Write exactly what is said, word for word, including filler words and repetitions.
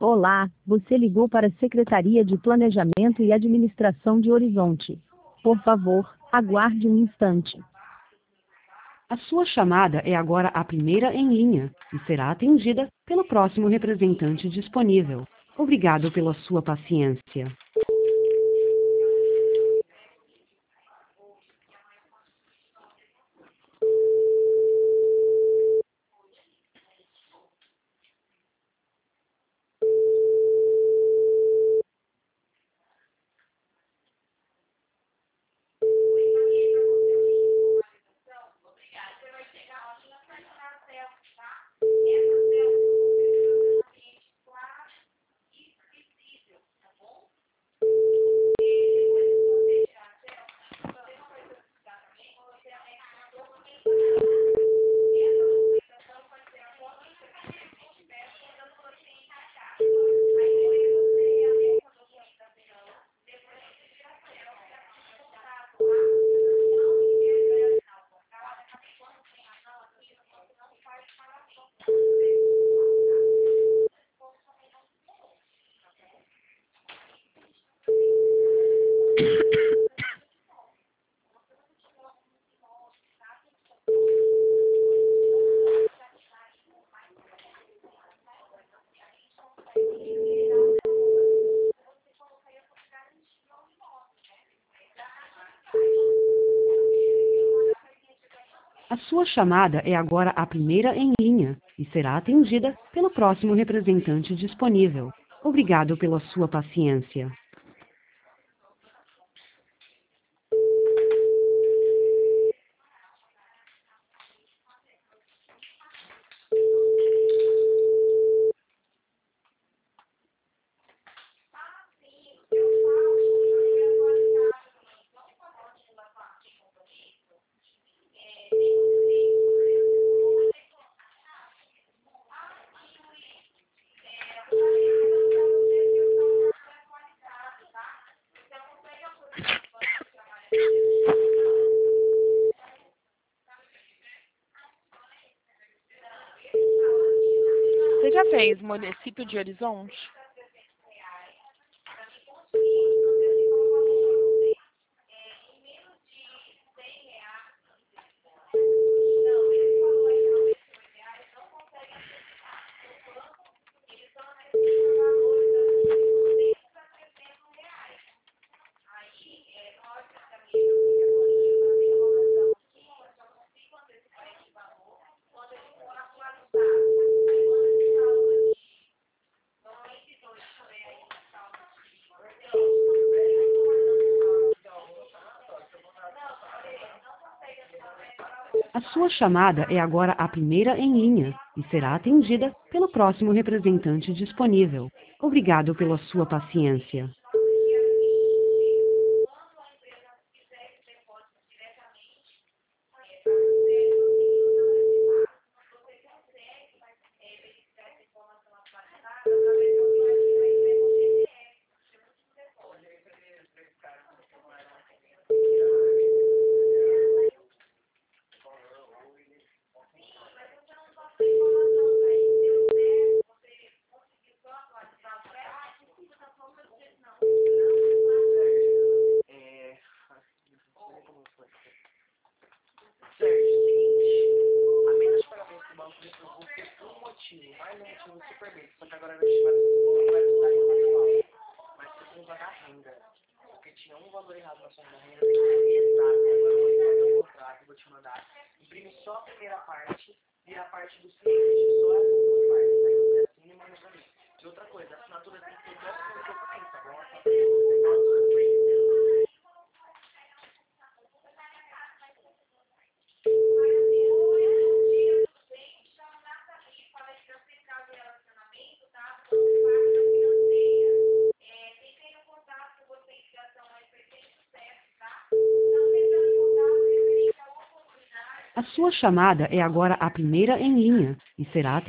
Olá, você ligou para a Secretaria de Planejamento e Administração de Horizonte. Por favor, aguarde um instante. A sua chamada é agora a primeira em linha e será atendida pelo próximo representante disponível. Obrigado pela sua paciência. A sua chamada é agora a primeira em linha e será atendida pelo próximo representante disponível. Obrigado pela sua paciência. Você já fez município de Horizonte? A sua chamada é agora a primeira em linha e será atendida pelo próximo representante disponível. Obrigado pela sua paciência. Mais um motivo super bem, só que agora vai chamar não vai precisar de manual, mas por conta da renda, porque tinha um valor errado na sua renda, tem que ser exato, agora eu vou fazer o contrato, vou te mandar, imprime só a primeira parte e a parte do cliente, só essas duas partes, aí você assina e manda pra mim. E outra coisa, a assinatura tem que ser igual ao que eu tenho, tá bom? A assinatura tem que ser igual ao que eu tenho. A sua chamada é agora a primeira em linha e será